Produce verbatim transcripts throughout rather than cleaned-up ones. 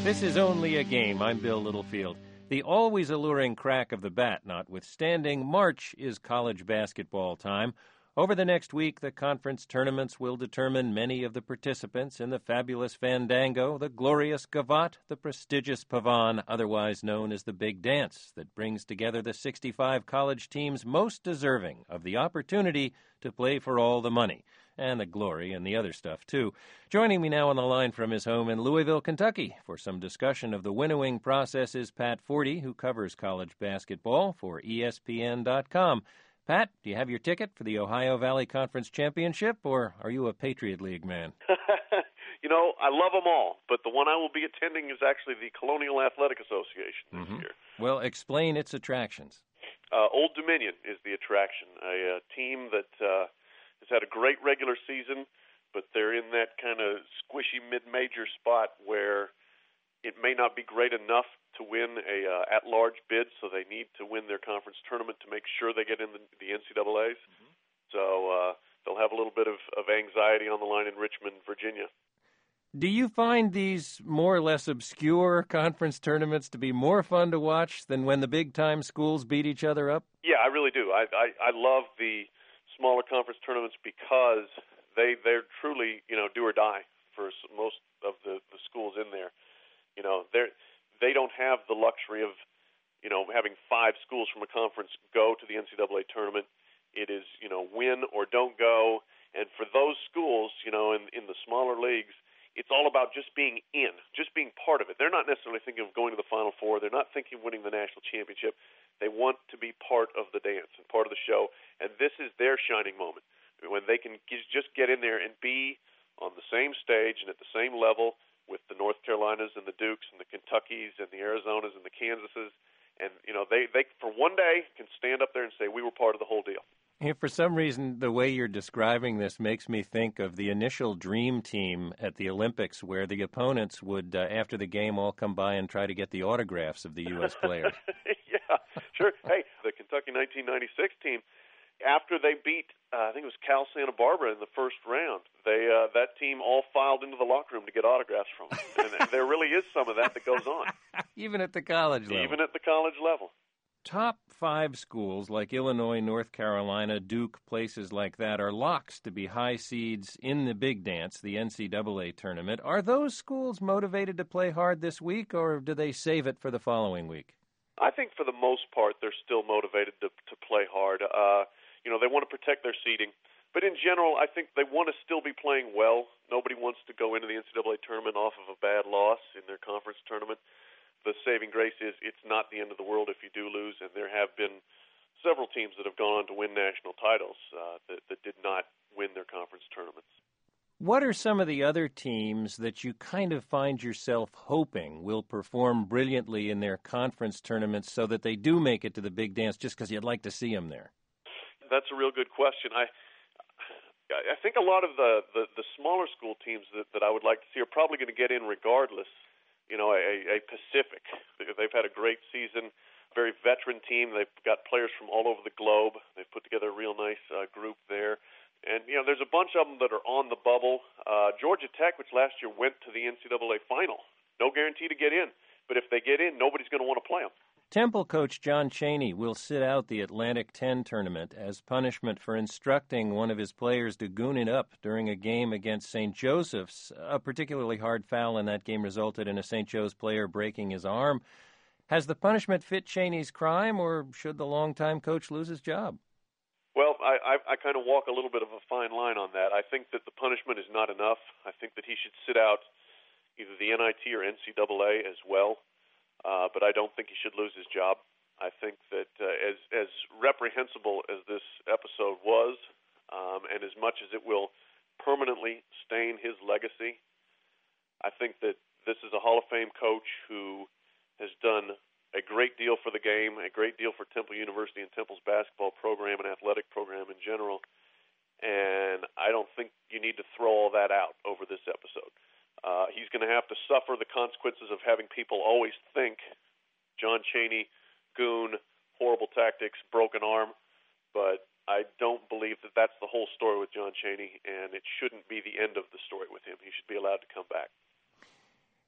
This is Only a Game. I'm Bill Littlefield. The always alluring crack of the bat notwithstanding, March is college basketball time. Over the next week, the conference tournaments will determine many of the participants in the fabulous Fandango, the glorious Gavotte, the prestigious Pavane, otherwise known as the Big Dance, that brings together the sixty-five college teams most deserving of the opportunity to play for all the money, and the glory and the other stuff, too. Joining me now on the line from his home in Louisville, Kentucky, for some discussion of the winnowing process is Pat Forty, who covers college basketball for E S P N dot com. Pat, do you have your ticket for the Ohio Valley Conference Championship, or are you a Patriot League man? You know, I love them all, but the one I will be attending is actually the Colonial Athletic Association this mm-hmm. year. Well, explain its attractions. Uh, Old Dominion is the attraction, a, a team that uh, has had a great regular season, but they're in that kind of squishy mid-major spot where it may not be great enough to win a uh, at-large bid, so they need to win their conference tournament to make sure they get in the, the N C double A's. Mm-hmm. So uh, they'll have a little bit of, of anxiety on the line in Richmond, Virginia. Do you find these more or less obscure conference tournaments to be more fun to watch than when the big-time schools beat each other up? Yeah, I really do. I, I, I love the smaller conference tournaments because they, they're truly, you know, do or die for most of the, the schools in there. You know, they're they don't have the luxury of, you know, having five schools from a conference go to the N C double A tournament. It is, you know, win or don't go. And for those schools, you know, in, in the smaller leagues, it's all about just being in, just being part of it. They're not necessarily thinking of going to the Final Four. They're not thinking of winning the national championship. They want to be part of the dance and part of the show. And this is their shining moment, when they can just get in there and be on the same stage and at the same level with the North Carolinas and the Dukes and the Kentuckys and the Arizonas and the Kansases. And, you know, they, they for one day can stand up there and say, we were part of the whole deal. Yeah, for some reason, the way you're describing this makes me think of the initial dream team at the Olympics, where the opponents would, uh, after the game, all come by and try to get the autographs of the U S players. Yeah, sure. Hey, the Kentucky nineteen ninety-six team, after they beat, uh, I think it was Cal Santa Barbara in the first round, they uh, that team all filed into the locker room to get autographs from them. And there really is some of that that goes on. Even at the college level. Even at the college level. Top five schools like Illinois, North Carolina, Duke, places like that are locks to be high seeds in the Big Dance, the N C double A tournament. Are those schools motivated to play hard this week, or do they save it for the following week? I think for the most part they're still motivated to, to play hard. Uh, you know, they want to protect their seeding. But in general, I think they want to still be playing well. Nobody wants to go into the N C double A tournament off of a bad loss in their conference tournament. The saving grace is it's not the end of the world if you do lose, and there have been several teams that have gone on to win national titles uh, that, that did not win their conference tournaments. What are some of the other teams that you kind of find yourself hoping will perform brilliantly in their conference tournaments so that they do make it to the Big Dance just because you'd like to see them there? That's a real good question. I I think a lot of the, the, the smaller school teams that, that I would like to see are probably going to get in regardless. You know, a, a Pacific. They've had a great season, very veteran team. They've got players from all over the globe. They've put together a real nice uh, group there. And, you know, there's a bunch of them that are on the bubble. Uh, Georgia Tech, which last year went to the N C double A final. No guarantee to get in. But if they get in, nobody's going to want to play them. Temple coach John Chaney will sit out the Atlantic ten tournament as punishment for instructing one of his players to goon it up during a game against Saint Joseph's. A particularly hard foul in that game resulted in a Saint Joe's player breaking his arm. Has the punishment fit Chaney's crime, or should the longtime coach lose his job? Well, I, I, I kind of walk a little bit of a fine line on that. I think that the punishment is not enough. I think that he should sit out either the N I T or N C double A as well. Uh, but I don't think he should lose his job. I think that uh, as as reprehensible as this episode was, um, and as much as it will permanently stain his legacy, I think that this is a Hall of Fame coach who has done a great deal for the game, a great deal for Temple University and Temple's basketball program and athletic program in general. And I don't think you need to throw all that out over this episode. Uh, he's going to have to suffer the consequences of having people always think John Chaney, goon, horrible tactics, broken arm. But I don't believe that that's the whole story with John Chaney, and it shouldn't be the end of the story with him. He should be allowed to come back.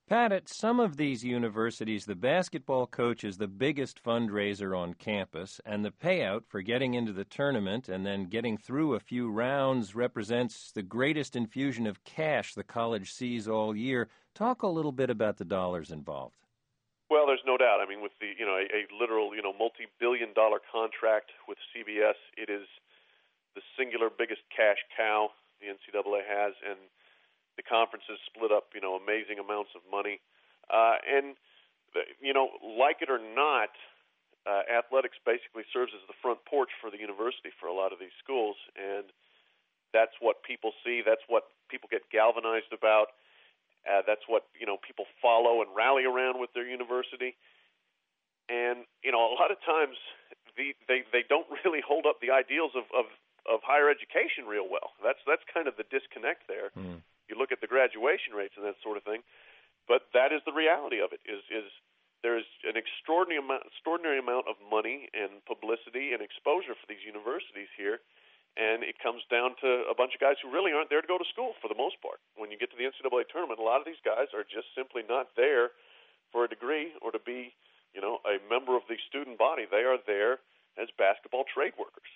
Pat, at some of these universities, the basketball coach is the biggest fundraiser on campus, and the payout for getting into the tournament and then getting through a few rounds represents the greatest infusion of cash the college sees all year. Talk a little bit about the dollars involved. Well, there's no doubt. I mean, with the, you know, a, a literal, you know, multi-billion dollar contract with C B S, it is the singular biggest cash cow the N C double A has, and the conferences split up, you know, amazing amounts of money. Uh, and, the, you know, like it or not, uh, athletics basically serves as the front porch for the university for a lot of these schools. And that's what people see. That's what people get galvanized about. Uh, that's what, you know, people follow and rally around with their university. And, you know, a lot of times the, they, they don't really hold up the ideals of, of, of higher education real well. That's, that's kind of the disconnect there. Mm. You look at the graduation rates and that sort of thing, but that is the reality of it. Is is there is an extraordinary amount, extraordinary amount of money and publicity and exposure for these universities here, and it comes down to a bunch of guys who really aren't there to go to school for the most part. When you get to the N C double A tournament, a lot of these guys are just simply not there for a degree or to be, you know, a member of the student body. They are there as basketball trade workers.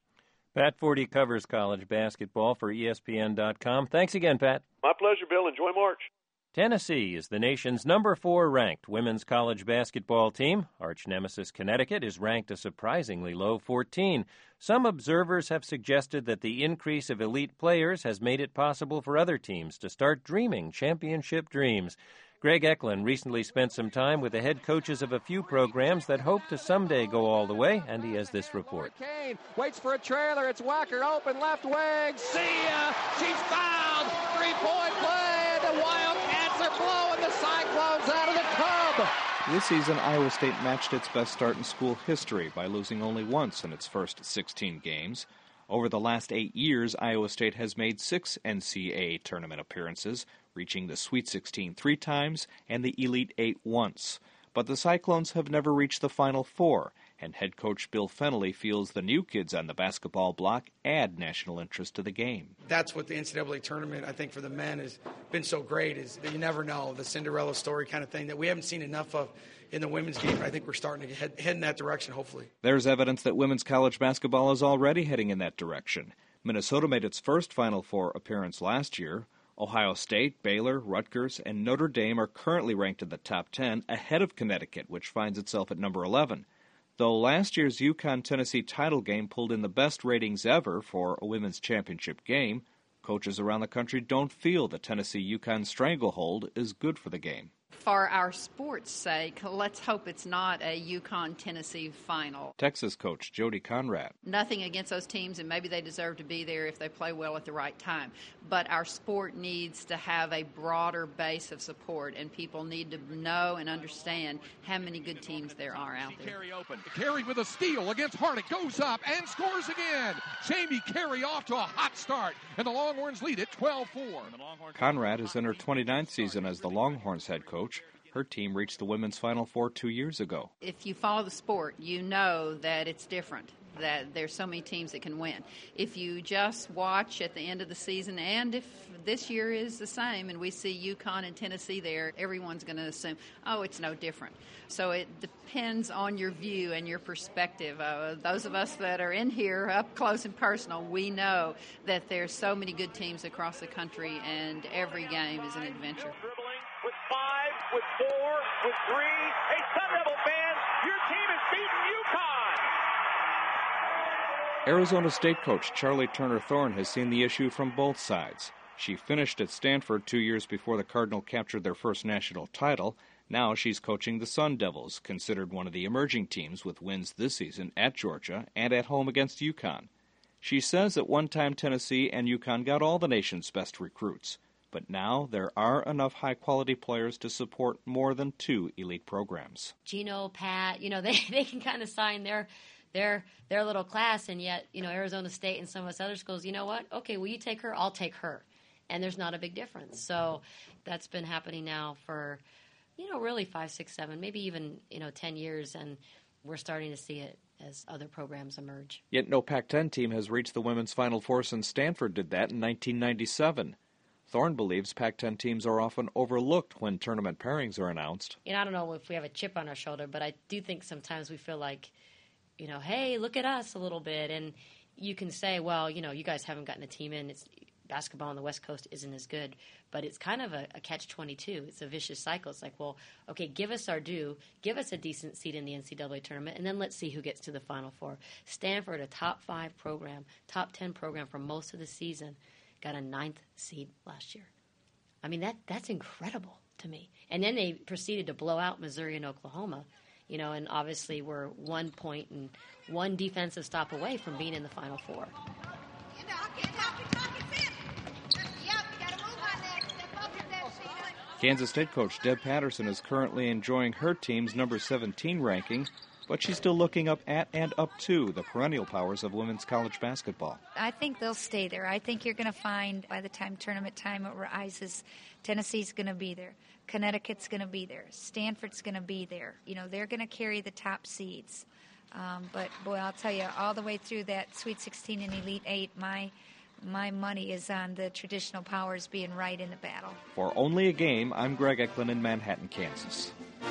Pat Forty covers college basketball for E S P N dot com. Thanks again, Pat. My pleasure, Bill. Enjoy March. Tennessee is the nation's number four ranked women's college basketball team. Arch nemesis Connecticut is ranked a surprisingly low fourteen. Some observers have suggested that the increase of elite players has made it possible for other teams to start dreaming championship dreams. Greg Eklund recently spent some time with the head coaches of a few programs that hope to someday go all the way, and he has this report. Kane waits for a trailer. It's Wacker open left wing. See ya! She's fouled! Three-point play! The Wildcats are blowing the Cyclones out of the tub! This season, Iowa State matched its best start in school history by losing only once in its first sixteen games. Over the last eight years, Iowa State has made six N C double A tournament appearances, reaching the Sweet sixteen three times and the Elite Eight once. But the Cyclones have never reached the Final Four, and head coach Bill Fennelly feels the new kids on the basketball block add national interest to the game. That's what the N C double A tournament, I think, for the men has been so great, is that you never know, the Cinderella story kind of thing that we haven't seen enough of in the women's game. I think we're starting to head, head in that direction, hopefully. There's evidence that women's college basketball is already heading in that direction. Minnesota made its first Final Four appearance last year. Ohio State, Baylor, Rutgers, and Notre Dame are currently ranked in the top ten, ahead of Connecticut, which finds itself at number eleven. Though last year's UConn-Tennessee title game pulled in the best ratings ever for a women's championship game, coaches around the country don't feel the Tennessee-UConn stranglehold is good for the game. For our sport's sake, let's hope it's not a UConn-Tennessee final. Texas coach Jody Conrad. Nothing against those teams, and maybe they deserve to be there if they play well at the right time. But our sport needs to have a broader base of support, and people need to know and understand how many good teams there are out there. Carey open. Carey with a steal against Hardick, goes up and scores again. Jamie Carey off to a hot start, and the Longhorns lead it twelve four. Conrad is in her twenty-ninth season as the Longhorns head coach. Her team reached the women's Final Four two years ago. If you follow the sport, you know that it's different, that there's so many teams that can win. If you just watch at the end of the season, and if this year is the same and we see UConn and Tennessee there, everyone's going to assume, oh, it's no different. So it depends on your view and your perspective. Uh, those of us that are in here up close and personal, we know that there's so many good teams across the country, and every game is an adventure. With five, with four, with three, a Sun Devil fan, your team is beating UConn. Arizona State coach Charlie Turner Thorne has seen the issue from both sides. She finished at Stanford two years before the Cardinal captured their first national title. Now she's coaching the Sun Devils, considered one of the emerging teams with wins this season at Georgia and at home against UConn. She says at one time Tennessee and UConn got all the nation's best recruits. But now there are enough high-quality players to support more than two elite programs. Gino, Pat, you know, they, they can kind of sign their their their little class, and yet, you know, Arizona State and some of us other schools, you know what? Okay, will you take her? I'll take her. And there's not a big difference. So that's been happening now for, you know, really five, six, seven, maybe even, you know, ten years, and we're starting to see it as other programs emerge. Yet no Pac ten team has reached the women's Final Four since Stanford did that in nineteen ninety-seven. Thorne believes Pac ten teams are often overlooked when tournament pairings are announced. You know, I don't know if we have a chip on our shoulder, but I do think sometimes we feel like, you know, hey, look at us a little bit. And you can say, well, you know, you guys haven't gotten a team in. It's basketball on the West Coast isn't as good. But it's kind of a, a catch twenty-two. It's a vicious cycle. It's like, well, okay, give us our due. Give us a decent seed in the N C double A tournament, and then let's see who gets to the Final Four. Stanford, a top five program, top ten program for most of the season, got a ninth seed last year. I mean, that that's incredible to me. And then they proceeded to blow out Missouri and Oklahoma, you know, and obviously we're one point and one defensive stop away from being in the Final Four. Kansas State coach Deb Patterson is currently enjoying her team's number seventeen ranking, but she's still looking up at and up to the perennial powers of women's college basketball. I think they'll stay there. I think you're going to find by the time tournament time arises, Tennessee's going to be there. Connecticut's going to be there. Stanford's going to be there. You know, they're going to carry the top seeds. Um, but, boy, I'll tell you, all the way through that Sweet sixteen and Elite Eight, my my money is on the traditional powers being right in the battle. For Only a Game, I'm Greg Eklund in Manhattan, Kansas.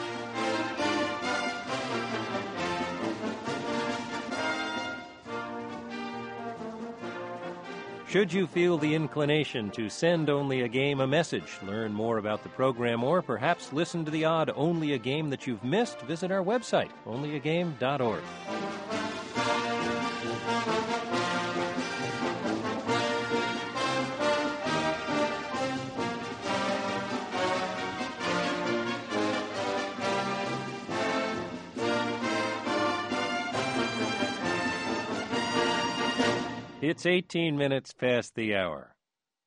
Should you feel the inclination to send Only a Game a message, learn more about the program, or perhaps listen to the odd Only a Game that you've missed, visit our website, only a game dot org. It's eighteen minutes past the hour.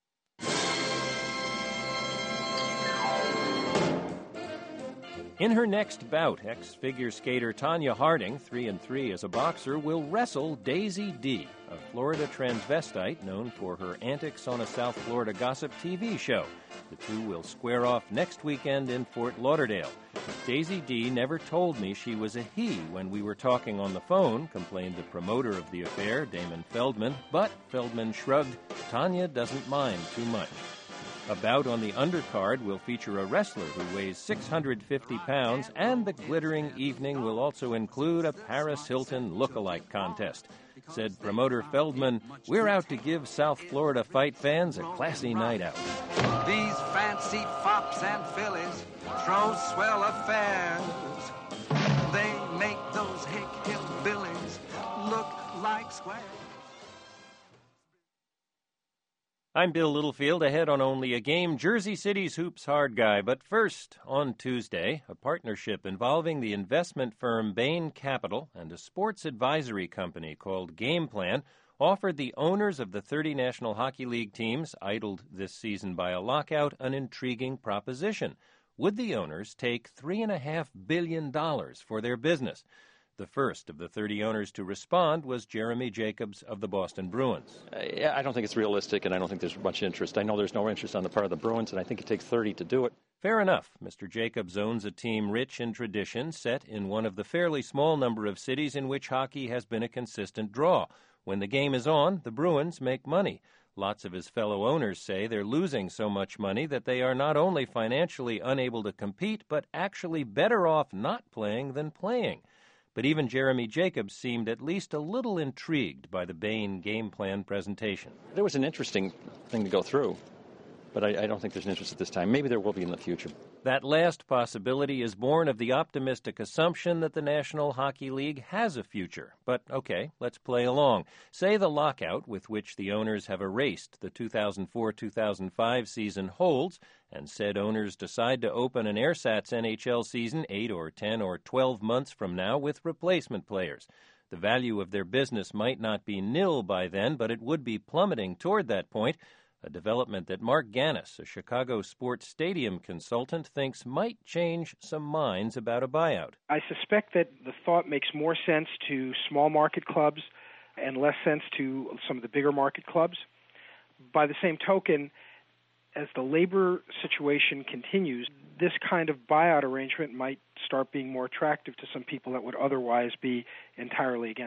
In her next bout, ex-figure skater Tanya Harding, three and three as a boxer, will wrestle Daisy D, a Florida transvestite known for her antics on a South Florida gossip T V show. The two will square off next weekend in Fort Lauderdale. Daisy D never told me she was a he when we were talking on the phone, complained the promoter of the affair, Damon Feldman, but Feldman shrugged. Tanya doesn't mind too much. A bout on the undercard will feature a wrestler who weighs six hundred fifty pounds, and the glittering evening will also include a Paris Hilton look-alike contest. Said promoter Feldman, "We're out to give South Florida fight fans a classy night out." These fancy fops and fillies throw swell affairs. They make those hick hillbillies look like squares. I'm Bill Littlefield, ahead on Only a Game, Jersey City's Hoops Hard Guy. But first, on Tuesday, a partnership involving the investment firm Bain Capital and a sports advisory company called Game Plan offered the owners of the thirty National Hockey League teams, idled this season by a lockout, an intriguing proposition. Would the owners take three point five billion dollars for their business? The first of the thirty owners to respond was Jeremy Jacobs of the Boston Bruins. Uh, yeah, I don't think it's realistic, and I don't think there's much interest. I know there's no interest on the part of the Bruins, and I think it takes thirty to do it. Fair enough. Mister Jacobs owns a team rich in tradition, set in one of the fairly small number of cities in which hockey has been a consistent draw. When the game is on, the Bruins make money. Lots of his fellow owners say they're losing so much money that they are not only financially unable to compete, but actually better off not playing than playing. But even Jeremy Jacobs seemed at least a little intrigued by the Bain Game Plan presentation. There was an interesting thing to go through, but I, I don't think there's an interest at this time. Maybe there will be in the future. That last possibility is born of the optimistic assumption that the National Hockey League has a future. But, okay, let's play along. Say the lockout with which the owners have erased the two thousand four two thousand five season holds, and said owners decide to open an AirSats N H L season eight or ten or twelve months from now with replacement players. The value of their business might not be nil by then, but it would be plummeting toward that point, a development that Mark Gannis, a Chicago sports stadium consultant, thinks might change some minds about a buyout. I suspect that the thought makes more sense to small market clubs and less sense to some of the bigger market clubs. By the same token, as the labor situation continues, this kind of buyout arrangement might start being more attractive to some people that would otherwise be entirely against it.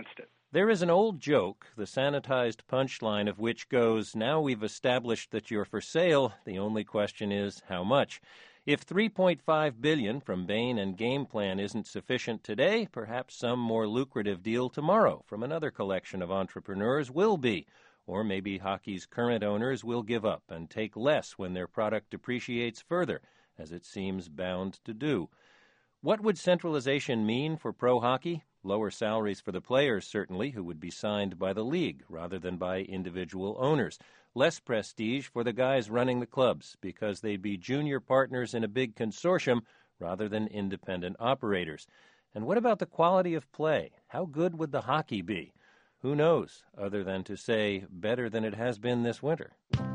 There is an old joke, the sanitized punchline of which goes, now we've established that you're for sale, the only question is how much. If three point five billion dollars from Bain and Game Plan isn't sufficient today, perhaps some more lucrative deal tomorrow from another collection of entrepreneurs will be. Or maybe hockey's current owners will give up and take less when their product depreciates further, as it seems bound to do. What would centralization mean for pro hockey? Lower salaries for the players, certainly, who would be signed by the league rather than by individual owners. Less prestige for the guys running the clubs because they'd be junior partners in a big consortium rather than independent operators. And what about the quality of play? How good would the hockey be? Who knows, other than to say better than it has been this winter.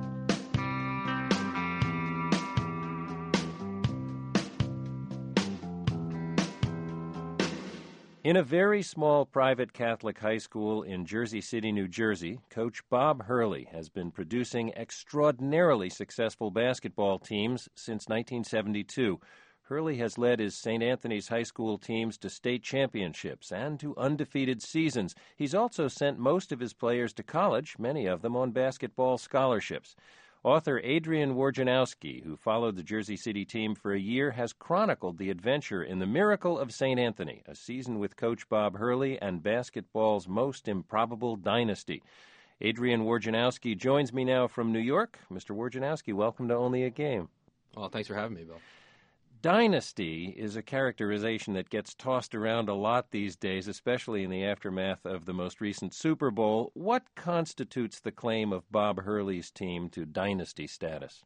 In a very small private Catholic high school in Jersey City, New Jersey, Coach Bob Hurley has been producing extraordinarily successful basketball teams since nineteen seventy-two. Hurley has led his Saint Anthony's high school teams to state championships and to undefeated seasons. He's also sent most of his players to college, many of them on basketball scholarships. Author Adrian Wojnarowski, who followed the Jersey City team for a year, has chronicled the adventure in The Miracle of Saint Anthony, a season with Coach Bob Hurley and basketball's most improbable dynasty. Adrian Wojnarowski joins me now from New York. Mister Wojnarowski, welcome to Only a Game. Well, thanks for having me, Bill. Dynasty is a characterization that gets tossed around a lot these days, especially in the aftermath of the most recent Super Bowl. What constitutes the claim of Bob Hurley's team to dynasty status?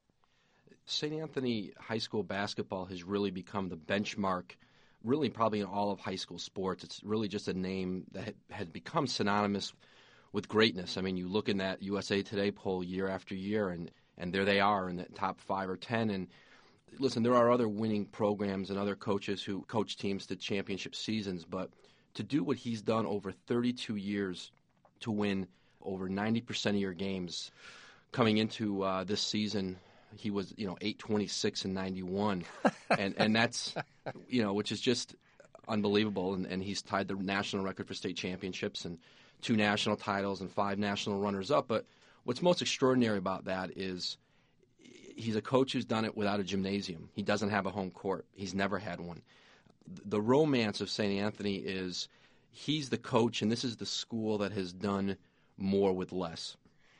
Saint Anthony High School basketball has really become the benchmark, really probably in all of high school sports. It's really just a name that had become synonymous with greatness. I mean, you look in that U S A Today poll year after year, and, and there they are in the top five or ten, and listen, there are other winning programs and other coaches who coach teams to championship seasons, but to do what he's done over thirty-two years to win over ninety percent of your games, coming into uh, this season, he was, you know, eight twenty-six and ninety-one, and and that's, you know, which is just unbelievable, and, and he's tied the national record for state championships and two national titles and five national runners-up, but what's most extraordinary about that is he's a coach who's done it without a gymnasium. He doesn't have a home court. He's never had one. The romance of Saint Anthony is he's the coach, and this is the school that has done more with less.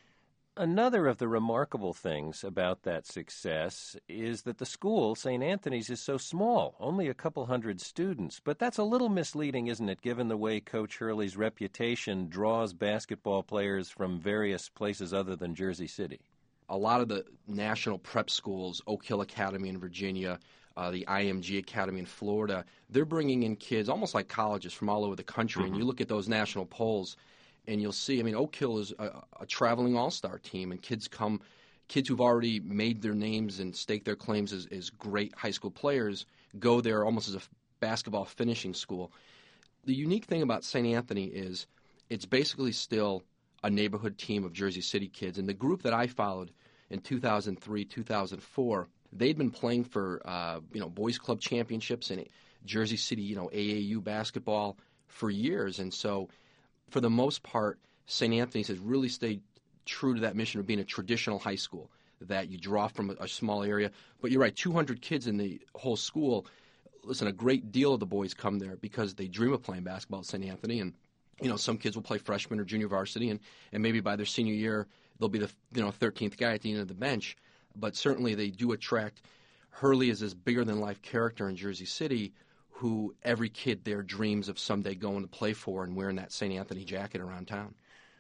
Another of the remarkable things about that success is that the school, Saint Anthony's, is so small, only a couple hundred students. But that's a little misleading, isn't it, given the way Coach Hurley's reputation draws basketball players from various places other than Jersey City? A lot of the national prep schools, Oak Hill Academy in Virginia, uh, the I M G Academy in Florida, they're bringing in kids almost like colleges from all over the country. Mm-hmm. And you look at those national polls, and you'll see, I mean, Oak Hill is a, a traveling all-star team, and kids come, kids who've already made their names and staked their claims as, as great high school players go there almost as a basketball finishing school. The unique thing about Saint Anthony is it's basically still a neighborhood team of Jersey City kids. And the group that I followed in two thousand three, two thousand four, they'd been playing for uh, you know boys club championships and Jersey City, you know, A A U basketball for years. And so for the most part, Saint Anthony's has really stayed true to that mission of being a traditional high school, that you draw from a, a small area. But you're right, two hundred kids in the whole school. Listen, a great deal of the boys come there because they dream of playing basketball at Saint Anthony, and you know, some kids will play freshman or junior varsity, and, and maybe by their senior year, they'll be the you know thirteenth guy at the end of the bench. But certainly they do attract. Hurley is this bigger-than-life character in Jersey City who every kid there dreams of someday going to play for and wearing that Saint Anthony jacket around town.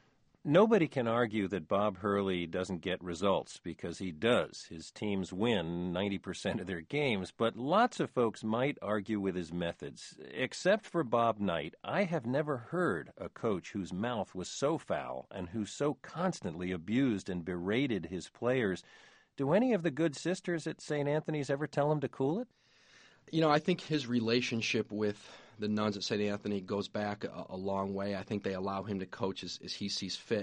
Nobody can argue that Bob Hurley doesn't get results, because he does. His teams win ninety percent of their games, but lots of folks might argue with his methods. Except for Bob Knight, I have never heard a coach whose mouth was so foul and who so constantly abused and berated his players. Do any of the good sisters at Saint Anthony's ever tell him to cool it? You know, I think his relationship with the nuns at Saint Anthony goes back a, a long way. I think they allow him to coach as, as he sees fit.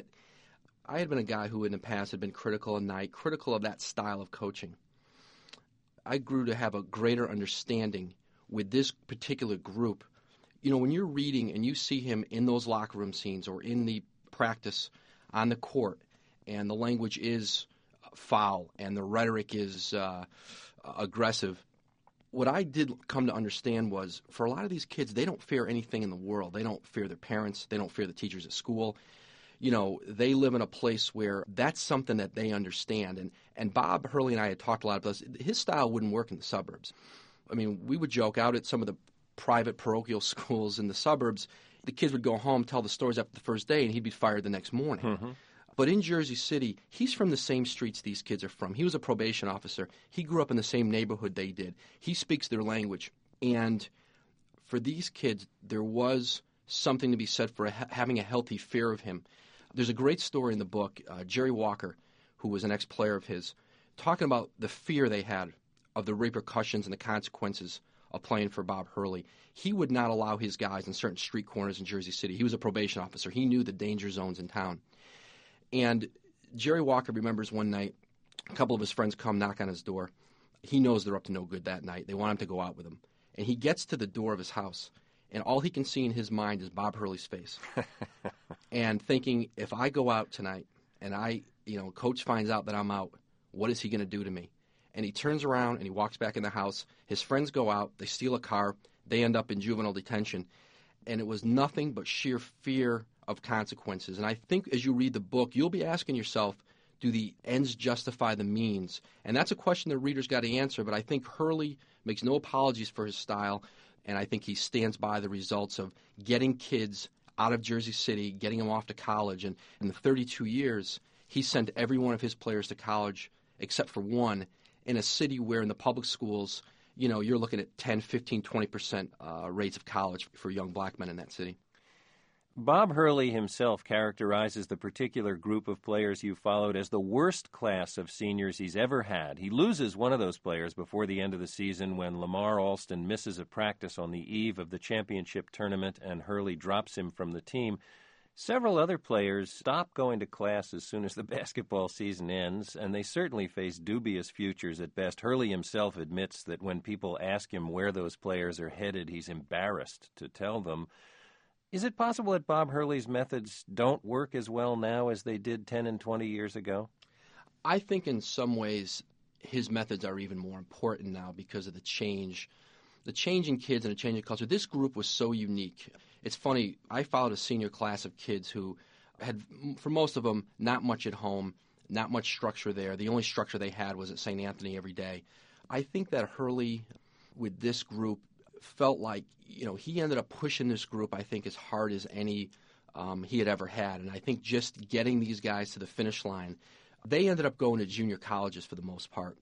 I had been a guy who in the past had been critical of Knight, critical of that style of coaching. I grew to have a greater understanding with this particular group. you know, when you're reading and you see him in those locker room scenes or in the practice on the court, and the language is foul and the rhetoric is uh, aggressive, what I did come to understand was for a lot of these kids, they don't fear anything in the world. They don't fear their parents. They don't fear the teachers at school. You know, they live in a place where that's something that they understand. And, and Bob Hurley and I had talked a lot about this. His style wouldn't work in the suburbs. I mean, we would joke out at some of the private parochial schools in the suburbs. The kids would go home, tell the stories after the first day, and he'd be fired the next morning. Mm-hmm. But in Jersey City, he's from the same streets these kids are from. He was a probation officer. He grew up in the same neighborhood they did. He speaks their language. And for these kids, there was something to be said for a, having a healthy fear of him. There's a great story in the book, uh, Jerry Walker, who was an ex-player of his, talking about the fear they had of the repercussions and the consequences of playing for Bob Hurley. He would not allow his guys in certain street corners in Jersey City. He was a probation officer. He knew the danger zones in town. And Jerry Walker remembers one night, a couple of his friends come knock on his door. He knows they're up to no good that night. They want him to go out with them. And he gets to the door of his house, and all he can see in his mind is Bob Hurley's face. And thinking, if I go out tonight and I, you know, Coach finds out that I'm out, what is he going to do to me? And he turns around and he walks back in the house. His friends go out. They steal a car. They end up in juvenile detention. And it was nothing but sheer fear of consequences. And I think as you read the book, you'll be asking yourself, do the ends justify the means? And that's a question the reader's got to answer. But I think Hurley makes no apologies for his style. And I think he stands by the results of getting kids out of Jersey City, getting them off to college. And in the thirty-two years, he sent every one of his players to college except for one in a city where in the public schools, you know, you're looking at ten, fifteen, twenty percent uh, rates of college for young black men in that city. Bob Hurley himself characterizes the particular group of players you followed as the worst class of seniors he's ever had. He loses one of those players before the end of the season when Lamar Alston misses a practice on the eve of the championship tournament and Hurley drops him from the team. Several other players stop going to class as soon as the basketball season ends, and they certainly face dubious futures at best. Hurley himself admits that when people ask him where those players are headed, he's embarrassed to tell them. Is it possible that Bob Hurley's methods don't work as well now as they did ten and twenty years ago? I think in some ways his methods are even more important now because of the change, the change in kids and the change in culture. This group was so unique. It's funny, I followed a senior class of kids who had, for most of them, not much at home, not much structure there. The only structure they had was at Saint Anthony every day. I think that Hurley, with this group, felt like, you know, he ended up pushing this group, I think, as hard as any um, he had ever had. And I think just getting these guys to the finish line, they ended up going to junior colleges for the most part.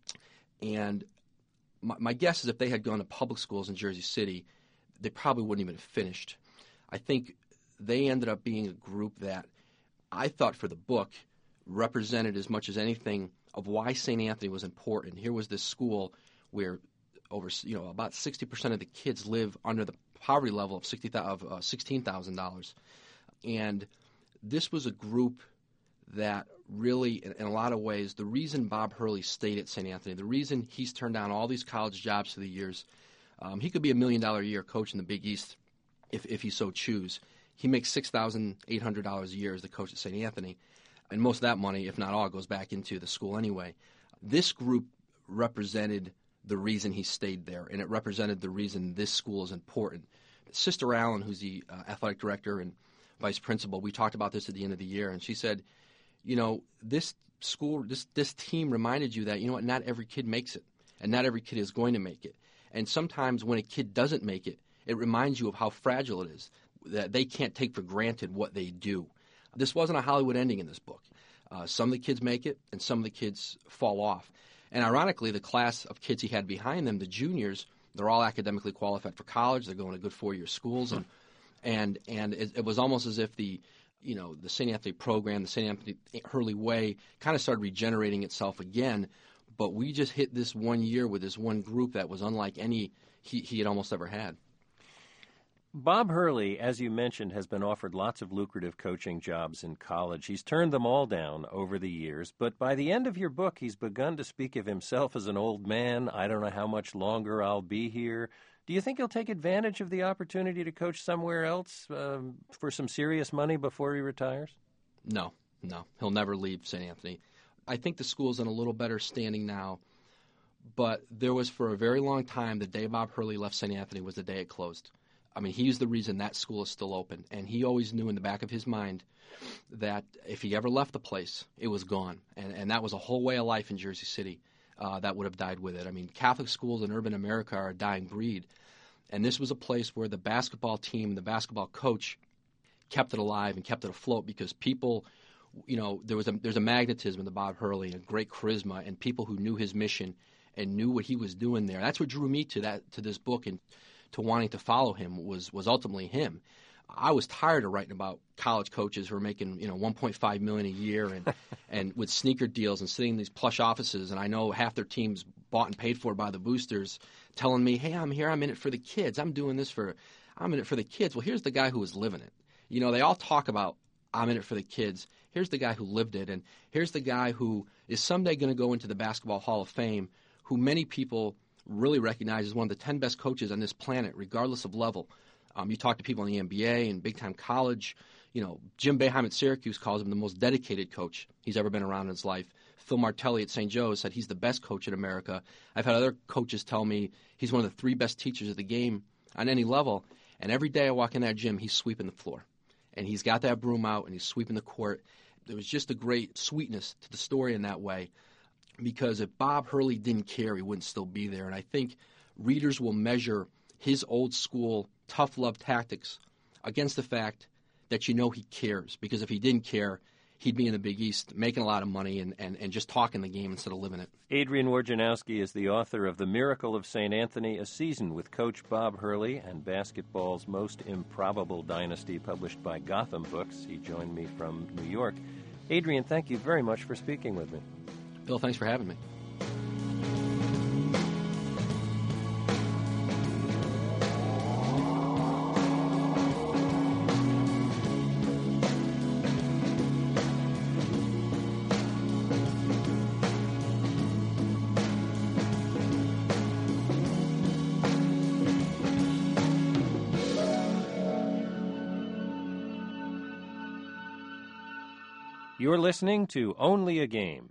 And my, my guess is if they had gone to public schools in Jersey City, they probably wouldn't even have finished. I think they ended up being a group that I thought for the book represented as much as anything of why Saint Anthony was important. Here was this school where over, you know, about sixty percent of the kids live under the poverty level of sixty of uh, sixteen thousand dollars, and this was a group that really, in, in a lot of ways, the reason Bob Hurley stayed at Saint Anthony, the reason he's turned down all these college jobs through the years, um, he could be a million dollar a year coach in the Big East if if he so choose. He makes six thousand eight hundred dollars a year as the coach at Saint Anthony, and most of that money, if not all, goes back into the school anyway. This group represented the reason he stayed there, and it represented the reason this school is important. Sister Allen, who's the uh, athletic director and vice principal, we talked about this at the end of the year, and she said, you know, this school, this this team reminded you that, you know what, not every kid makes it, and not every kid is going to make it. And sometimes when a kid doesn't make it, it reminds you of how fragile it is, that they can't take for granted what they do. This wasn't a Hollywood ending in this book. Uh, some of the kids make it, and some of the kids fall off. And ironically, the class of kids he had behind them, the juniors, they're all academically qualified for college. They're going to good four-year schools, and and and it, it was almost as if the, you know, the Saint Anthony program, the Saint Anthony Hurley way, kind of started regenerating itself again. But we just hit this one year with this one group that was unlike any he, he had almost ever had. Bob Hurley, as you mentioned, has been offered lots of lucrative coaching jobs in college. He's turned them all down over the years, but by the end of your book, he's begun to speak of himself as an old man. I don't know how much longer I'll be here. Do you think he'll take advantage of the opportunity to coach somewhere else um, for some serious money before he retires? No, no. He'll never leave Saint Anthony. I think the school's in a little better standing now, but there was for a very long time the day Bob Hurley left Saint Anthony was the day it closed. I mean, he's the reason that school is still open, and he always knew in the back of his mind that if he ever left the place, it was gone, and, and that was a whole way of life in Jersey City uh, that would have died with it. I mean, Catholic schools in urban America are a dying breed, and this was a place where the basketball team, the basketball coach, kept it alive and kept it afloat because people, you know, there was a, there's a magnetism to Bob Hurley and a great charisma, and people who knew his mission and knew what he was doing there. That's what drew me to that to this book and to wanting to follow him was was ultimately him. I was tired of writing about college coaches who were making, you know, one point five million dollars a year and and with sneaker deals and sitting in these plush offices, and I know half their teams bought and paid for by the boosters, telling me, hey, I'm here, I'm in it for the kids. I'm doing this for, I'm in it for the kids. Well, here's the guy who was living it. You know, they all talk about I'm in it for the kids. Here's the guy who lived it, and here's the guy who is someday going to go into the Basketball Hall of Fame, who many people really recognize as one of the ten best coaches on this planet, regardless of level. Um, you talk to people in the N B A and big-time college. You know, Jim Boeheim at Syracuse calls him the most dedicated coach he's ever been around in his life. Phil Martelli at Saint Joe's said he's the best coach in America. I've had other coaches tell me he's one of the three best teachers of the game on any level. And every day I walk in that gym, he's sweeping the floor. And he's got that broom out, and he's sweeping the court. There was just a great sweetness to the story in that way, because if Bob Hurley didn't care, he wouldn't still be there. And I think readers will measure his old school tough love tactics against the fact that you know he cares. Because if he didn't care, he'd be in the Big East making a lot of money and, and, and just talking the game instead of living it. Adrian Wojnarowski is the author of The Miracle of Saint Anthony, a season with Coach Bob Hurley and basketball's most improbable dynasty, published by Gotham Books. He joined me from New York. Adrian, thank you very much for speaking with me. Bill, thanks for having me. You're listening to Only a Game.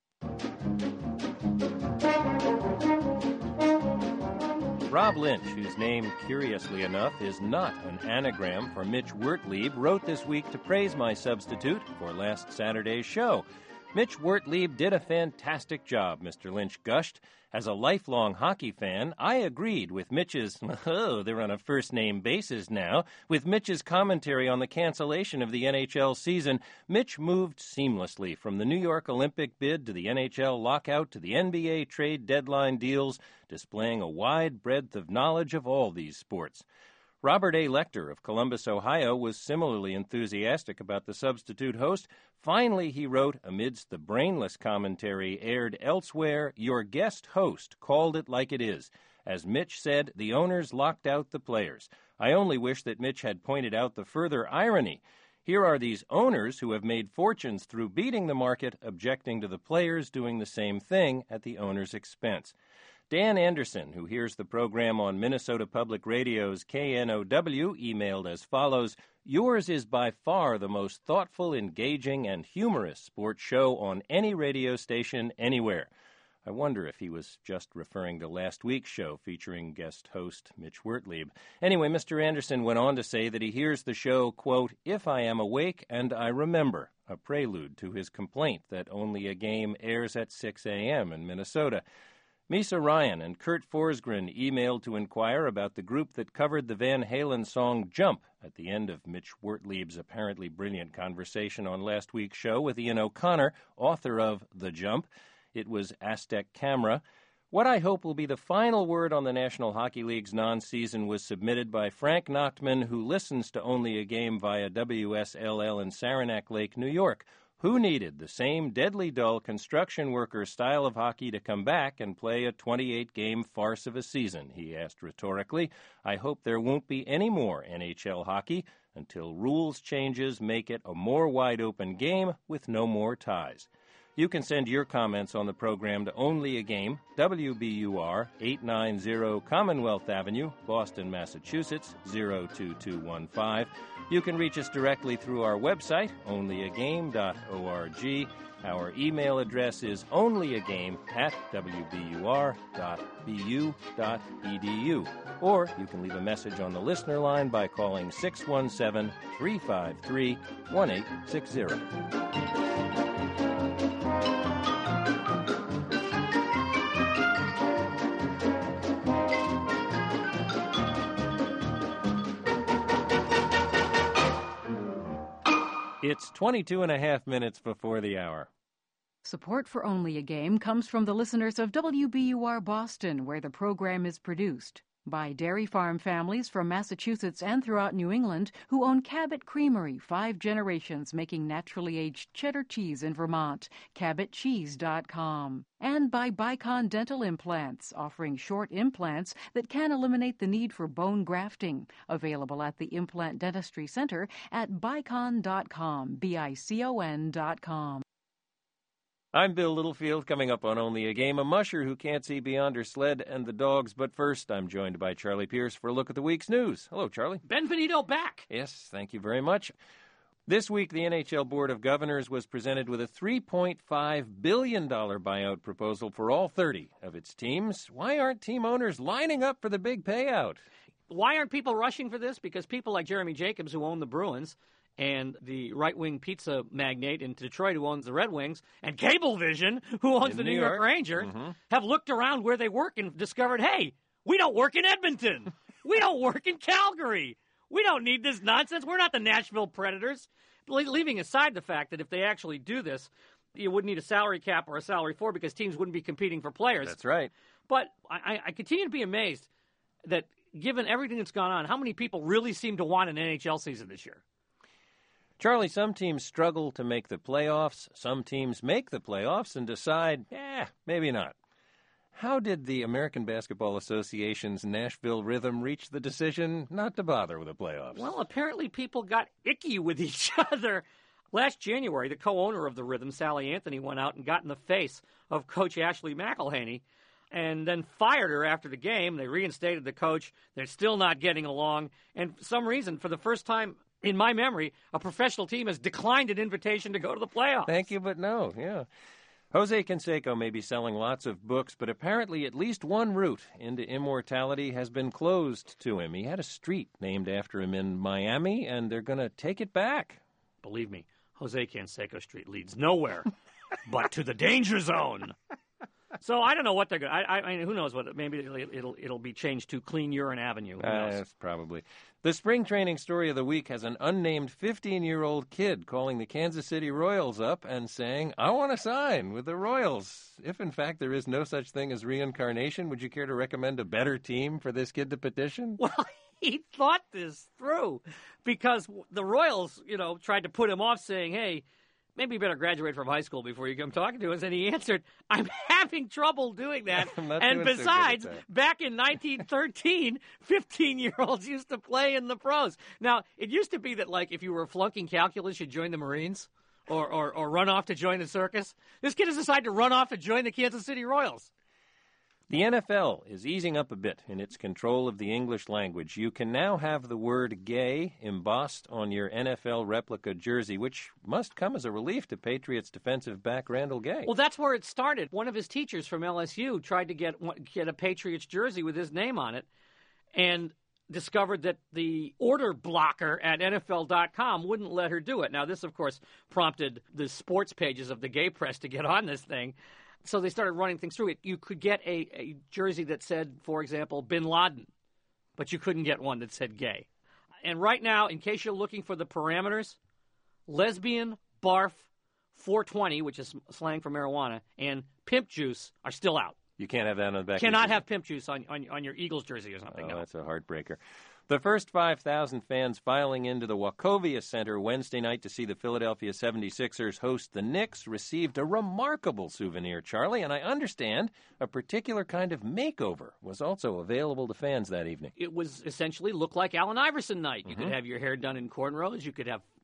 Rob Lynch, whose name, curiously enough, is not an anagram for Mitch Wertlieb, wrote this week to praise my substitute for last Saturday's show. Mitch Wertlieb did a fantastic job, Mister Lynch gushed. As a lifelong hockey fan, I agreed with Mitch's, oh, they're on a first-name basis now, with Mitch's commentary on the cancellation of the N H L season. Mitch moved seamlessly from the New York Olympic bid to the N H L lockout to the N B A trade deadline deals, displaying a wide breadth of knowledge of all these sports. Robert A. Lecter of Columbus, Ohio, was similarly enthusiastic about the substitute host. Finally, he wrote, amidst the brainless commentary aired elsewhere, your guest host called it like it is. As Mitch said, the owners locked out the players. I only wish that Mitch had pointed out the further irony. Here are these owners who have made fortunes through beating the market, objecting to the players doing the same thing at the owner's expense. Dan Anderson, who hears the program on Minnesota Public Radio's K N O W, emailed as follows, yours is by far the most thoughtful, engaging, and humorous sports show on any radio station anywhere. I wonder if he was just referring to last week's show featuring guest host Mitch Wertlieb. Anyway, Mister Anderson went on to say that he hears the show, quote, if I am awake and I remember, a prelude to his complaint that Only a Game airs at six a.m. in Minnesota. Misa Ryan and Kurt Forsgren emailed to inquire about the group that covered the Van Halen song Jump at the end of Mitch Wertlieb's apparently brilliant conversation on last week's show with Ian O'Connor, author of The Jump. It was Aztec Camera. What I hope will be the final word on the National Hockey League's non-season was submitted by Frank Nachtman, who listens to Only a Game via W S L L in Saranac Lake, New York. Who needed the same deadly dull construction worker style of hockey to come back and play a twenty-eight game farce of a season, he asked rhetorically. I hope there won't be any more N H L hockey until rules changes make it a more wide-open game with no more ties. You can send your comments on the program to Only a Game, W B U R, eight ninety Commonwealth Avenue, Boston, Massachusetts, zero two two one five. You can reach us directly through our website, only a game dot org. Our email address is onlyagame at w b u r dot b u dot e d u. Or you can leave a message on the listener line by calling six one seven, three five three, one eight six zero. It's twenty-two and a half minutes before the hour. Support for Only a Game comes from the listeners of W B U R Boston, where the program is produced. By dairy farm families from Massachusetts and throughout New England who own Cabot Creamery, five generations making naturally aged cheddar cheese in Vermont, cabot cheese dot com. And by Bicon Dental Implants, offering short implants that can eliminate the need for bone grafting. Available at the Implant Dentistry Center at bicon dot com, B I C O N dot com. I'm Bill Littlefield, coming up on Only a Game, a musher who can't see beyond her sled and the dogs. But first, I'm joined by Charlie Pierce for a look at the week's news. Hello, Charlie. Benvenuto back. Yes, thank you very much. This week, the N H L Board of Governors was presented with a three point five billion dollars buyout proposal for all thirty of its teams. Why aren't team owners lining up for the big payout? Why aren't people rushing for this? Because people like Jeremy Jacobs, who own the Bruins, and the right-wing pizza magnate in Detroit who owns the Red Wings, and Cablevision, who owns in the New, New York, York Rangers, mm-hmm. have looked around where they work and discovered, hey, we don't work in Edmonton. We don't work in Calgary. We don't need this nonsense. We're not the Nashville Predators. Le- leaving aside the fact that if they actually do this, you wouldn't need a salary cap or a salary floor because teams wouldn't be competing for players. That's right. But I, I continue to be amazed that given everything that's gone on, how many people really seem to want an N H L season this year? Charlie, some teams struggle to make the playoffs. Some teams make the playoffs and decide, eh, maybe not. How did the American Basketball Association's Nashville Rhythm reach the decision not to bother with the playoffs? Well, apparently people got icky with each other. Last January, the co-owner of the Rhythm, Sally Anthony, went out and got in the face of Coach Ashley McElhaney and then fired her after the game. They reinstated the coach. They're still not getting along. And for some reason, for the first time in my memory, a professional team has declined an invitation to go to the playoffs. Thank you, but no, yeah. Jose Canseco may be selling lots of books, but apparently at least one route into immortality has been closed to him. He had a street named after him in Miami, and they're going to take it back. Believe me, Jose Canseco Street leads nowhere but to the danger zone. So I don't know what they're going to. I, I mean, who knows what? Maybe it'll, it'll it'll be changed to Clean Urine Avenue. Who knows? Uh, yes, probably. The spring training story of the week has an unnamed fifteen-year-old kid calling the Kansas City Royals up and saying, I want to sign with the Royals. If, in fact, there is no such thing as reincarnation, would you care to recommend a better team for this kid to petition? Well, he thought this through because the Royals, you know, tried to put him off saying, hey, maybe you better graduate from high school before you come talking to us. And he answered, I'm having trouble doing that. And besides, so back in nineteen thirteen, fifteen-year-olds used to play in the pros. Now, it used to be that, like, if you were flunking calculus, you'd join the Marines or, or, or run off to join the circus. This kid has decided to run off and join the Kansas City Royals. The N F L is easing up a bit in its control of the English language. You can now have the word gay embossed on your N F L replica jersey, which must come as a relief to Patriots defensive back Randall Gay. Well, that's where it started. One of his teachers from L S U tried to get get a Patriots jersey with his name on it and discovered that the order blocker at N F L dot com wouldn't let her do it. Now, this, of course, prompted the sports pages of the gay press to get on this thing. So they started running things through it. You could get a, a jersey that said, for example, Bin Laden, but you couldn't get one that said gay. And right now, in case you're looking for the parameters, lesbian, barf, four twenty, which is slang for marijuana, and pimp juice are still out. You can't have that on the back. Cannot have pimp juice on, on, on your Eagles jersey or something. Oh, no. That's a heartbreaker. The first five thousand fans filing into the Wachovia Center Wednesday night to see the Philadelphia seventy-sixers host the Knicks received a remarkable souvenir, Charlie, and I understand a particular kind of makeover was also available to fans that evening. It was essentially looked like Allen Iverson night. You mm-hmm. could have your hair done in cornrows. You could have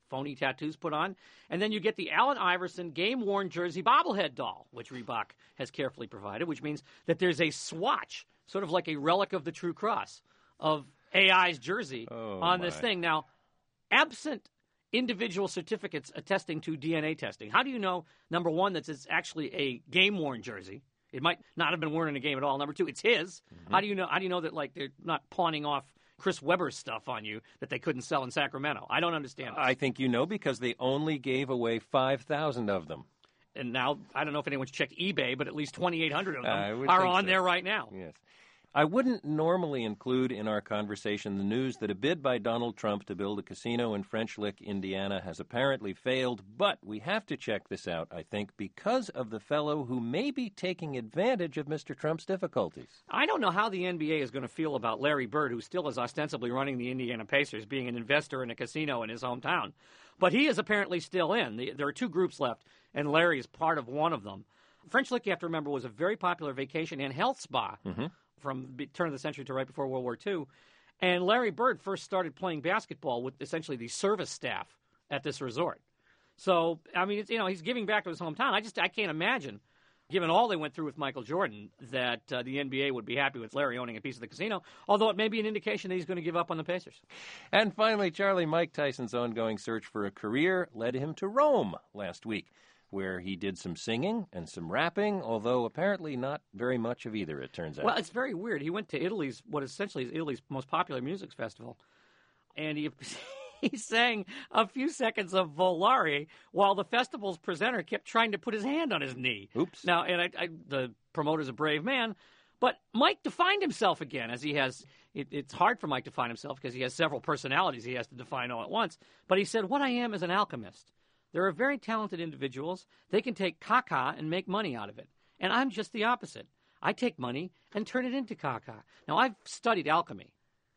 phony tattoos put on. And then you get the Allen Iverson game-worn jersey bobblehead doll, which Reebok has carefully provided, which means that there's a swatch, sort of like a relic of the True Cross, of A I's jersey oh, on my. this thing. Now, absent individual certificates attesting to D N A testing, how do you know, number one, that it's actually a game-worn jersey? It might not have been worn in a game at all. Number two, it's his. Mm-hmm. How do you know? How do you know that like they're not pawning off Chris Webber's stuff on you that they couldn't sell in Sacramento? I don't understand this. I think you know because they only gave away five thousand of them. And now, I don't know if anyone's checked eBay, but at least twenty-eight hundred of them uh, are on so. there right now. Yes. I wouldn't normally include in our conversation the news that a bid by Donald Trump to build a casino in French Lick, Indiana, has apparently failed, but we have to check this out, I think, because of the fellow who may be taking advantage of Mister Trump's difficulties. I don't know how the N B A is going to feel about Larry Bird, who still is ostensibly running the Indiana Pacers, being an investor in a casino in his hometown. But he is apparently still in. The, there are two groups left, and Larry is part of one of them. French Lick, you have to remember, was a very popular vacation and health spa. Mm-hmm. From the turn of the century to right before World War Two. And Larry Bird first started playing basketball with essentially the service staff at this resort. So, I mean, it's, you know, he's giving back to his hometown. I just I can't imagine, given all they went through with Michael Jordan, that uh, the N B A would be happy with Larry owning a piece of the casino, although it may be an indication that he's going to give up on the Pacers. And finally, Charlie, Mike Tyson's ongoing search for a career led him to Rome last week, where he did some singing and some rapping, although apparently not very much of either, it turns out. Well, it's very weird. He went to Italy's, what essentially is Italy's most popular music festival, and he he sang a few seconds of Volare while the festival's presenter kept trying to put his hand on his knee. Oops. Now, and I, I, the promoter's a brave man, but Mike defined himself again, as he has. It, it's hard for Mike to find himself because he has several personalities he has to define all at once, but he said, what I am is an alchemist. There are very talented individuals. They can take caca and make money out of it. And I'm just the opposite. I take money and turn it into caca. Now, I've studied alchemy.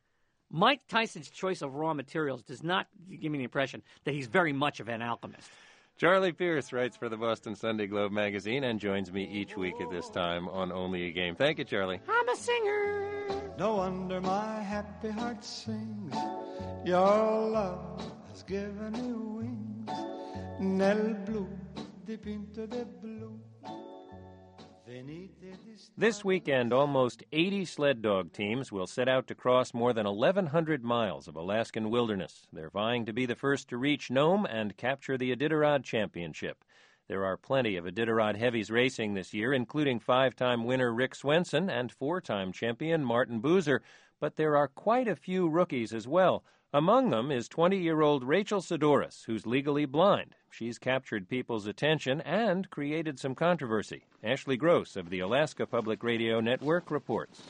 Mike Tyson's choice of raw materials does not give me the impression that he's very much of an alchemist. Charlie Pierce writes for the Boston Sunday Globe magazine and joins me each week at this time on Only a Game. Thank you, Charlie. I'm a singer. No wonder my happy heart sings. Your love has given me wings. Nel blu dipinto de blu. This weekend, almost eighty sled dog teams will set out to cross more than eleven hundred miles of Alaskan wilderness. They're vying to be the first to reach Nome and capture the Iditarod Championship. There are plenty of Iditarod heavies racing this year, including five-time winner Rick Swenson and four-time champion Martin Boozer, but there are quite a few rookies as well. Among them is twenty-year-old Rachel Sidoris, who's legally blind. She's captured people's attention and created some controversy. Ashley Gross of the Alaska Public Radio Network reports.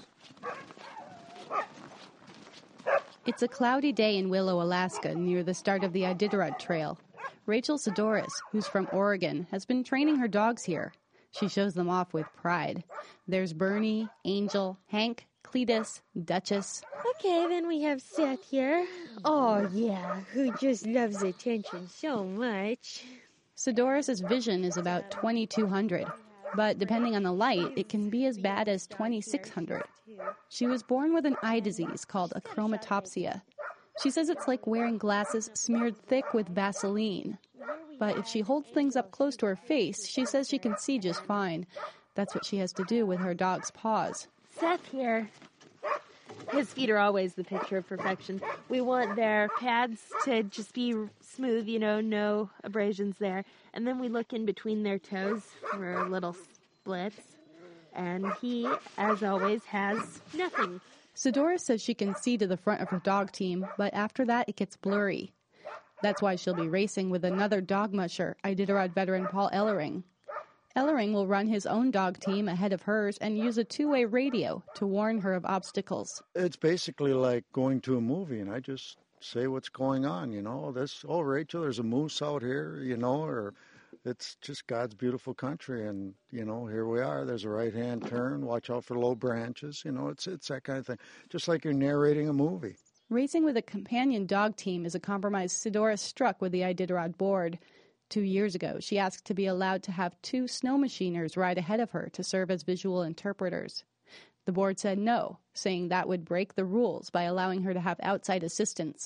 It's a cloudy day in Willow, Alaska, near the start of the Iditarod Trail. Rachel Sidoris, who's from Oregon, has been training her dogs here. She shows them off with pride. There's Bernie, Angel, Hank, Cletus, Duchess. Okay, then we have Seth here. Oh, yeah, who just loves attention so much. Sidoris' vision is about twenty-two hundred, but depending on the light, it can be as bad as twenty-six hundred. She was born with an eye disease called achromatopsia. She says it's like wearing glasses smeared thick with Vaseline. But if she holds things up close to her face, she says she can see just fine. That's what she has to do with her dog's paws. Seth here. His feet are always the picture of perfection. We want their pads to just be smooth, you know, no abrasions there. And then we look in between their toes for little splits. And he, as always, has nothing. Sidoris says she can see to the front of her dog team, but after that it gets blurry. That's why she'll be racing with another dog musher, Iditarod veteran Paul Ellering. Ellering will run his own dog team ahead of hers and use a two-way radio to warn her of obstacles. It's basically like going to a movie, and I just say what's going on, you know. This, oh, Rachel, there's a moose out here, you know, or it's just God's beautiful country, and, you know, here we are. There's a right-hand turn. Watch out for low branches. You know, it's it's that kind of thing, just like you're narrating a movie. Racing with a companion dog team is a compromise Sidoris struck with the Iditarod board. Two years ago, she asked to be allowed to have two snow machiners ride ahead of her to serve as visual interpreters. The board said no, saying that would break the rules by allowing her to have outside assistance.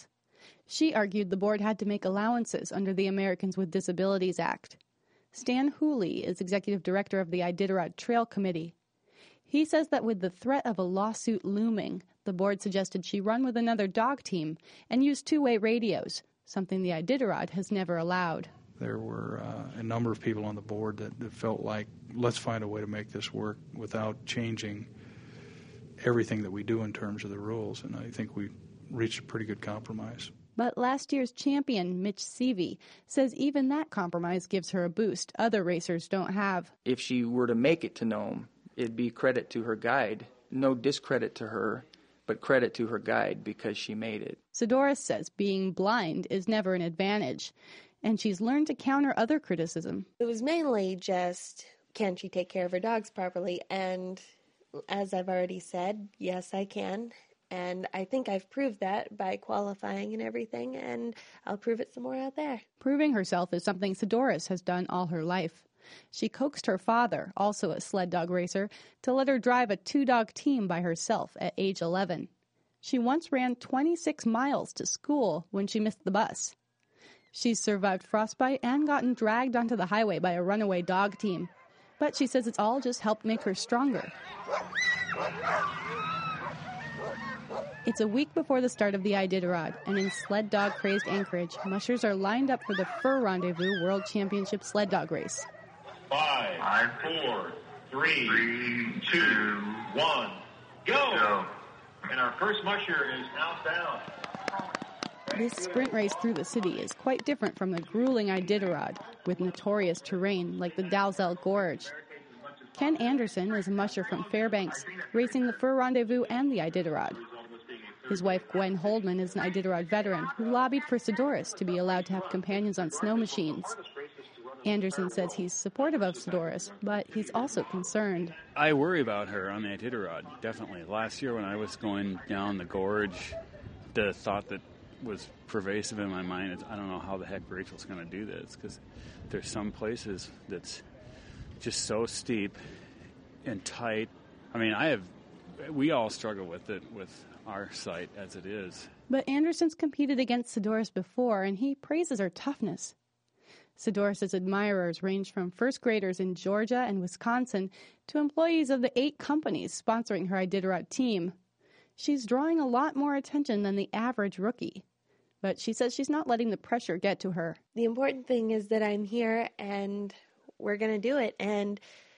She argued the board had to make allowances under the Americans with Disabilities Act. Stan Hooley is executive director of the Iditarod Trail Committee. He says that with the threat of a lawsuit looming, the board suggested she run with another dog team and use two-way radios, something the Iditarod has never allowed. There were uh, a number of people on the board that, that felt like, let's find a way to make this work without changing everything that we do in terms of the rules, and I think we reached a pretty good compromise. But last year's champion, Mitch Seavey, says even that compromise gives her a boost other racers don't have. If she were to make it to Nome, it'd be credit to her guide. No discredit to her, but credit to her guide because she made it. Sidoris says being blind is never an advantage, and she's learned to counter other criticism. It was mainly just, can she take care of her dogs properly? And as I've already said, yes, I can. And I think I've proved that by qualifying and everything, and I'll prove it some more out there. Proving herself is something Sidoris has done all her life. She coaxed her father, also a sled dog racer, to let her drive a two-dog team by herself at age eleven. She once ran twenty-six miles to school when she missed the bus. She's survived frostbite and gotten dragged onto the highway by a runaway dog team. But she says it's all just helped make her stronger. It's a week before the start of the Iditarod, and in sled dog-crazed Anchorage, mushers are lined up for the Fur Rendezvous World Championship sled dog race. Five, Five four, three, three, two, one, go! go! And our first musher is outbound. This sprint race through the city is quite different from the grueling Iditarod, with notorious terrain like the Dalzell Gorge. Ken Anderson is a musher from Fairbanks, racing the Fur Rendezvous and the Iditarod. His wife, Gwen Holdman, is an Iditarod veteran who lobbied for Sidoris to be allowed to have companions on snow machines. Anderson says he's supportive of Sidoris, but he's also concerned. I worry about her on the Iditarod, definitely. Last year when I was going down the gorge, the thought that was pervasive in my mind is, I don't know how the heck Rachel's going to do this, because there's some places that's just so steep and tight. I mean, I have, we all struggle with it with our site as it is. But Anderson's competed against Sidoris before, and he praises her toughness. Sidoris' admirers range from first graders in Georgia and Wisconsin to employees of the eight companies sponsoring her Iditarod team. She's drawing a lot more attention than the average rookie. But she says she's not letting the pressure get to her. The important thing is that I'm here and we're going to do it. And,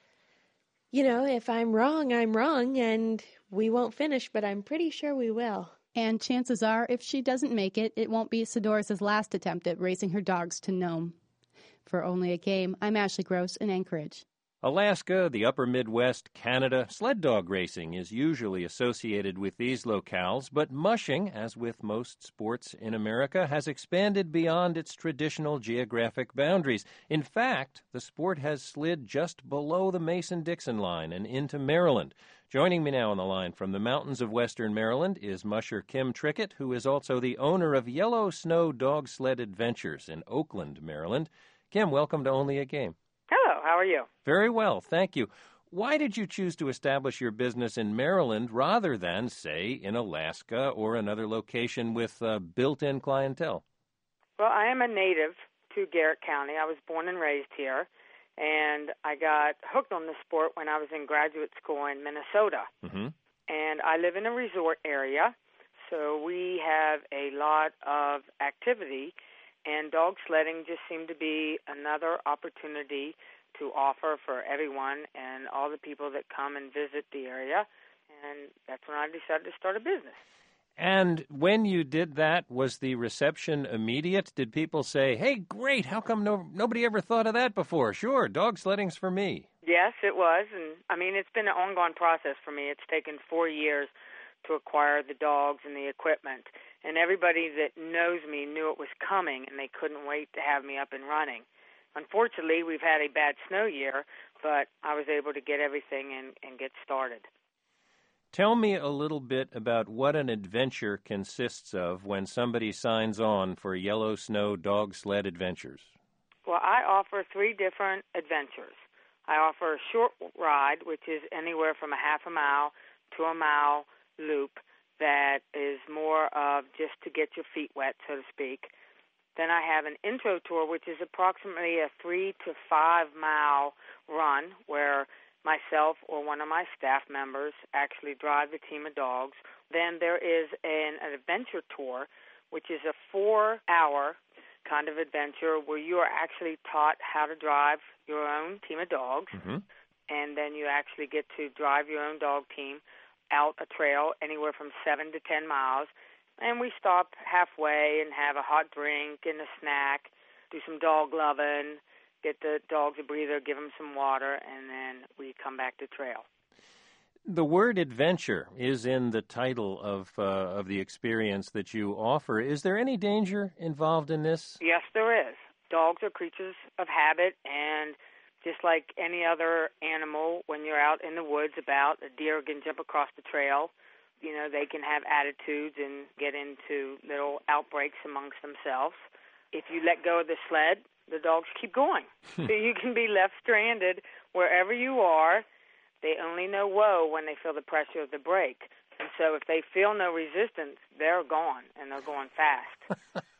you know, if I'm wrong, I'm wrong, and we won't finish, but I'm pretty sure we will. And chances are, if she doesn't make it, it won't be Sidoris' last attempt at racing her dogs to Nome. For Only a Game, I'm Ashley Gross in Anchorage. Alaska, the upper Midwest, Canada, sled dog racing is usually associated with these locales, but mushing, as with most sports in America, has expanded beyond its traditional geographic boundaries. In fact, the sport has slid just below the Mason-Dixon line and into Maryland. Joining me now on the line from the mountains of western Maryland is musher Kim Trickett, who is also the owner of Yellow Snow Dog Sled Adventures in Oakland, Maryland. Kim, welcome to Only a Game. Hello, how are you? Very well, thank you. Why did you choose to establish your business in Maryland rather than, say, in Alaska or another location with uh, built-in clientele? Well, I am a native to Garrett County. I was born and raised here, and I got hooked on the sport when I was in graduate school in Minnesota. Mm-hmm. And I live in a resort area, so we have a lot of activity. And dog sledding just seemed to be another opportunity to offer for everyone and all the people that come and visit the area. And that's when I decided to start a business. And when you did that, was the reception immediate? Did people say, hey, great, how come no, nobody ever thought of that before? Sure, dog sledding's for me. Yes, it was. And, I mean, it's been an ongoing process for me. It's taken four years to acquire the dogs and the equipment. And everybody that knows me knew it was coming, and they couldn't wait to have me up and running. Unfortunately, we've had a bad snow year, but I was able to get everything and, and get started. Tell me a little bit about what an adventure consists of when somebody signs on for Yellow Snow Dog Sled Adventures. Well, I offer three different adventures. I offer a short ride, which is anywhere from a half a mile to a mile loop that is more of just to get your feet wet, so to speak. Then I have an intro tour, which is approximately a three to five mile run where myself or one of my staff members actually drive the team of dogs. Then there is an, an adventure tour, which is a four-hour kind of adventure where you are actually taught how to drive your own team of dogs, Mm-hmm. and then you actually get to drive your own dog team out a trail anywhere from seven to ten miles. And we stop halfway and have a hot drink and a snack, do some dog loving, get the dogs a breather, give them some water, and then we come back to trail. The word adventure is in the title of uh, of the experience that you offer. Is there any danger involved in this? Yes, there is. Dogs are creatures of habit, and just like any other animal, when you're out in the woods about, a deer can jump across the trail. You know, they can have attitudes and get into little outbreaks amongst themselves. If you let go of the sled, the dogs keep going. So you can be left stranded wherever you are. They only know whoa when they feel the pressure of the brake. And so if they feel no resistance, they're gone, and they're going fast.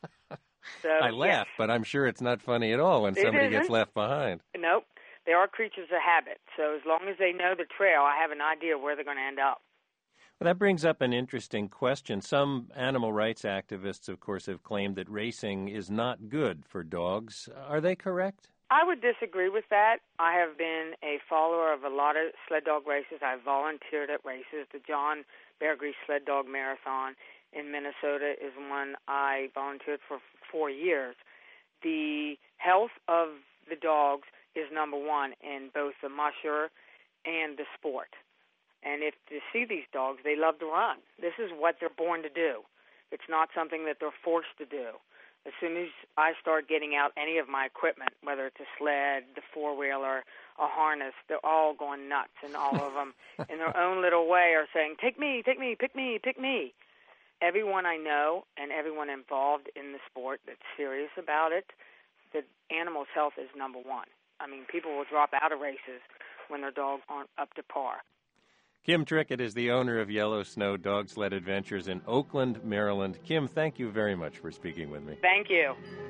So, I laugh, yes. but I'm sure it's not funny at all when It somebody gets isn't. left behind. Nope. They are creatures of habit. So as long as they know the trail, I have an idea where they're going to end up. Well, that brings up an interesting question. Some animal rights activists, of course, have claimed that racing is not good for dogs. Are they correct? I would disagree with that. I have been a follower of a lot of sled dog races. I volunteered at races. The John Bear Grease Sled Dog Marathon in Minnesota is one I volunteered for four years. The health of the dogs is number one in both the musher and the sport. And if you see these dogs, they love to run. This is what they're born to do. It's not something that they're forced to do. As soon as I start getting out any of my equipment, whether it's a sled, the four-wheeler, a harness, they're all going nuts, and all of them in their own little way are saying, take me, take me, pick me, pick me. Everyone I know and everyone involved in the sport that's serious about it, the animal's health is number one. I mean, people will drop out of races when their dogs aren't up to par. Kim Trickett is the owner of Yellow Snow Dog Sled Adventures in Oakland, Maryland. Kim, thank you very much for speaking with me. Thank you.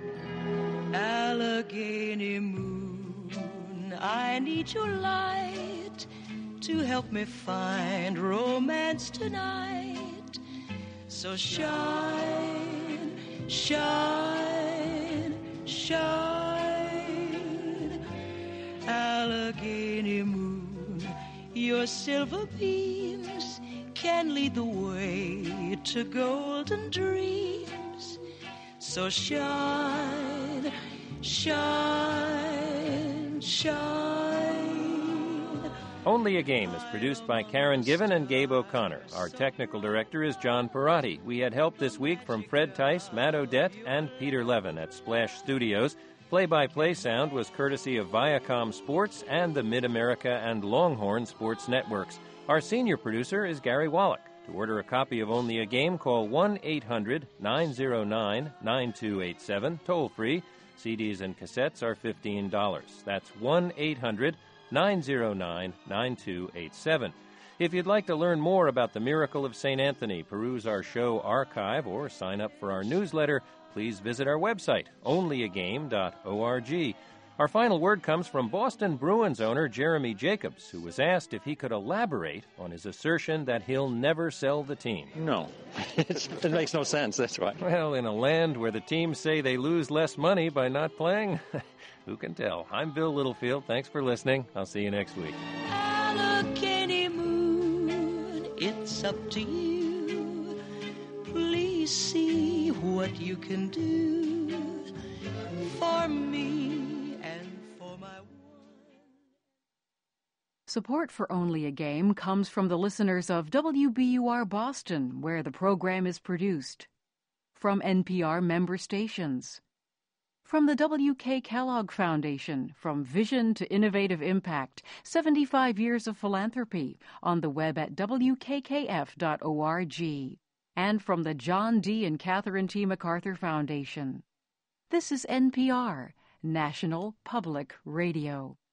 Allegheny moon, I need your light to help me find romance tonight. So shine, shine, shine, Allegheny moon. Your silver beams can lead the way to golden dreams. So shine, shine, shine. Only a Game is produced by Karen Given and Gabe O'Connor. Our technical director is John Perotti. We had help this week from Fred Tice, Matt Odette, and Peter Levin at Splash Studios. Play-by-play sound was courtesy of Viacom Sports and the Mid-America and Longhorn Sports Networks. Our senior producer is Gary Wallach. To order a copy of Only a Game, call one eight hundred nine oh nine nine two eight seven, toll-free. C Ds and cassettes are fifteen dollars. That's one eight hundred nine oh nine nine two eight seven. If you'd like to learn more about the Miracle of Saint Anthony, peruse our show archive, or sign up for our newsletter, please visit our website, only a game dot org. Our final word comes from Boston Bruins owner Jeremy Jacobs, who was asked if he could elaborate on his assertion that he'll never sell the team. No, it's, it makes no sense, that's why. Well, in a land where the teams say they lose less money by not playing, who can tell? I'm Bill Littlefield. Thanks for listening. I'll see you next week. Allegheny moon, it's up to you. Please see what you can do for me and for my one. Support for Only a Game comes from the listeners of W B U R Boston, where the program is produced. From N P R member stations. From the W K Kellogg Foundation, from Vision to Innovative Impact, seventy-five years of philanthropy, on the web at w k k f dot org. And from the John D. and Catherine T. MacArthur Foundation. This is N P R, National Public Radio.